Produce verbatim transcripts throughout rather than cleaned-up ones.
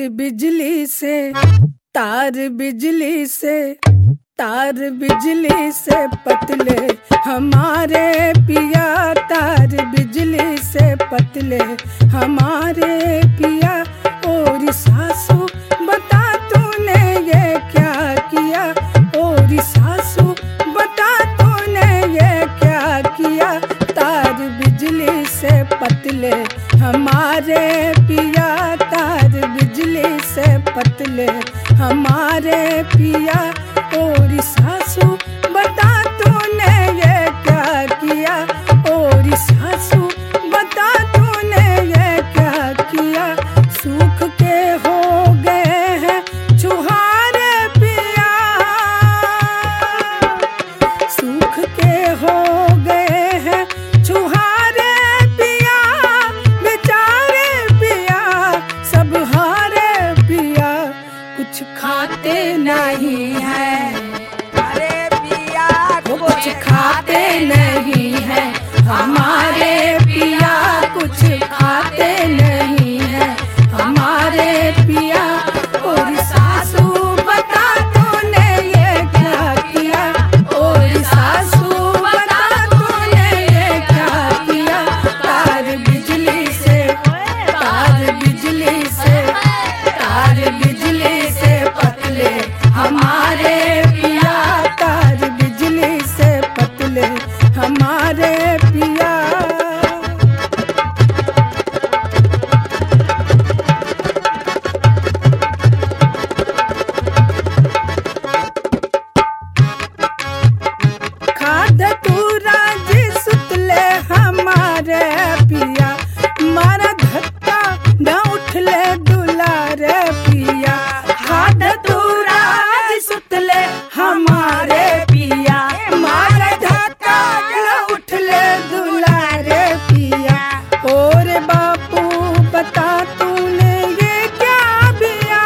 बिजली से, तार बिजली से, तार बिजली से पतले हमारे पिया, तार बिजली से पतले हमारे पिया। और सासू बता तूने ये क्या किया, और सासू बता तूने ये क्या किया। तार बिजली से पतले हमारे पिया, तार बिजली से पतले हमारे पिया। और सासू बता तूने ये क्या किया, और सासू बता तूने ये क्या किया। सूख के हो गए हैं छुहारे पिया, सूख के हो गए हैं छुहारे पिया। बेचारे पिया सब हारे पिया, कुछ खाते नहीं है, अरे पिया कुछ खाते नहीं है हमारे पिया, कुछ खाते नहीं है हमारे पिया। और सासू बता तूने ये क्या किया, और सासू बता तूने ये क्या किया। तार बिजली से, तार बिजली से, तार बिजली से पतले हमारे पिया, तार बिजली से पतले हमारे पिया। खाद तूरा जी सुतले हमारे पिया, मारा धक्का न उठले दुलारे पिया। खाद तूरा जी सुतले हमारे पिया, मारा धक्का न उठले दुलारे पिया। और बापू बता तूने ये क्या बिया,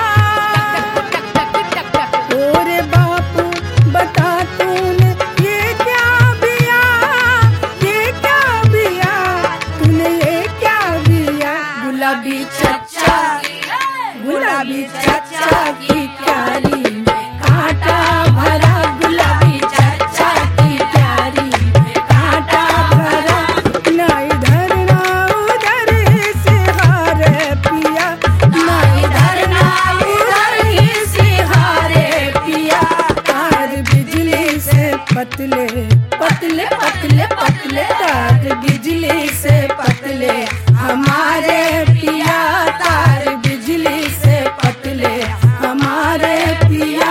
और बापू बता तूने ये क्या बिया, ये क्या बिया, तूने ये क्या बिया। गुलाबी चच्चा, गुलाबी चच्चा की क्यारी में कांटा भरा, गुलाबी चच्चा की क्यारी में कांटा भरा। ना इधर ना उधर सिहारे पिया, ना इधर ना उधर सिहारे पिया। तार बिजली से पतले पतले पतले पतले, तार बिजली से पतले हमारे पिया, तार बिजली से पतले हमारे पिया।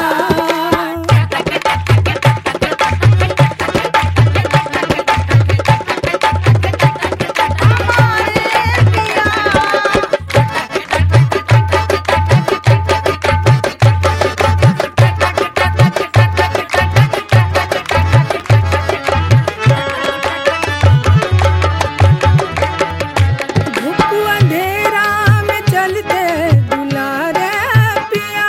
धूप अंधेरा में चलते दुलारे पिया,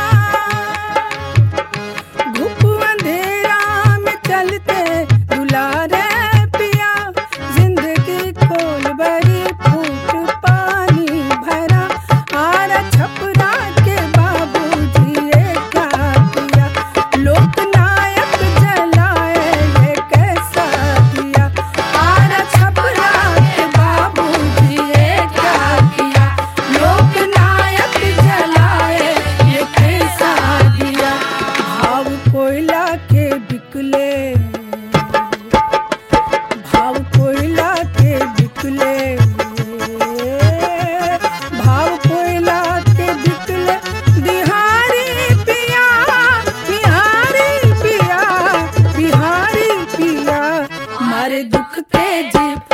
धूप अंधेरा में चलते दुलारे पिया। जिंदगी खोल बड़ी फूट पानी भरा, आरा छपरा के बाबूजी ये क्या किया। लोकनायक जलाए ये कैसा किया, आरा छपरा के बाबूजी ये क्या किया। लोकनायक जलाए ये कैसा किया। भाव कोयला के बिकले, भाव कोयला के बिकले, भाव कोयला के बिकले। बिहारी पिया, बिहारी पिया, बिहारी पिया, मारे दुख के जी